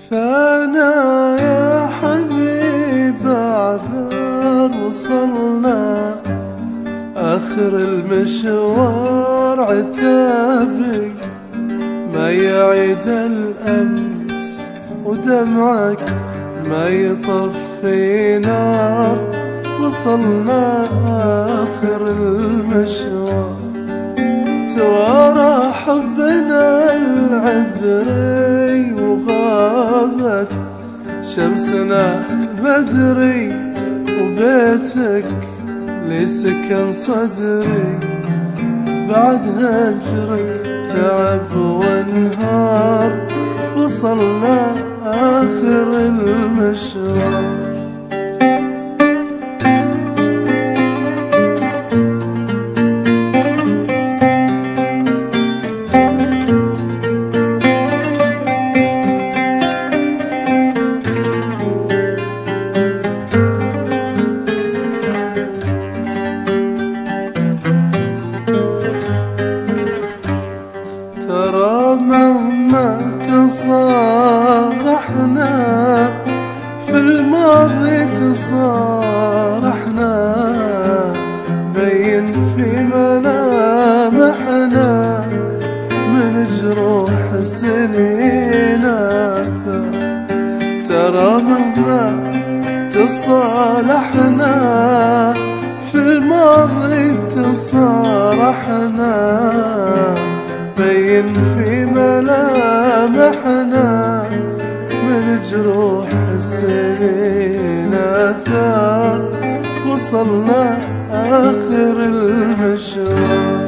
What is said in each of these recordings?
فانا يا حبيب اعذر وصلنا آخر المشوار، عتابي ما يعيد الأمس ودمعك ما يطفي نار. وصلنا آخر المشوار، توارى حبنا العذري وغابت شمسنا بدري، وبيتك لسكن صدري بعد هجرك تعب وانهار. وصلنا آخر المشوار، ترى مهما تصارحنا في الماضي تصارحنا، بين في ملامحنا من جروح السنين آثار. ترى مهما تصالحنا في الماضي تصارحنا، بين في ملامحنا من جروح السنين آثار. وصلنا آخر المشوار،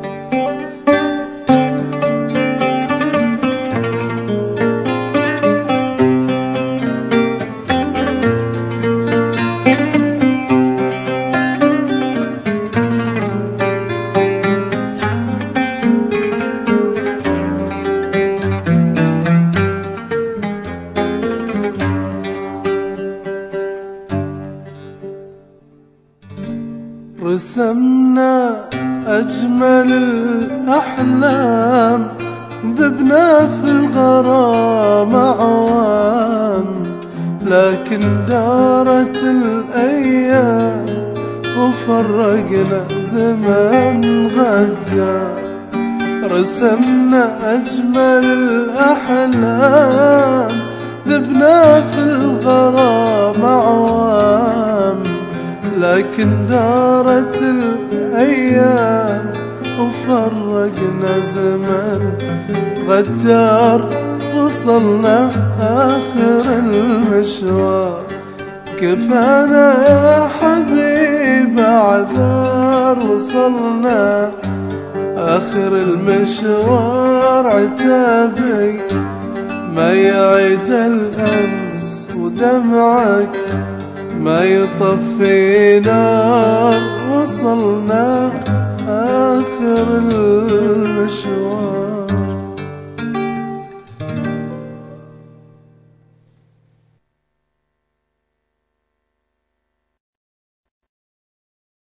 رسمنا أجمل الأحلام، ذبنا في الغرام أعوام، لكن دارت الأيام وفرقنا زمن غدار. رسمنا أجمل الأحلام، ذبنا في الغرام أعوام، لكن دارت الأيام وفرقنا زمن غدار. وصلنا آخر المشوار، كفانا يا حبيب أعذار. وصلنا آخر المشوار، عتابي ما يعيد الأمس ودمعك ما يطفي نار. وصلنا آخر المشوار.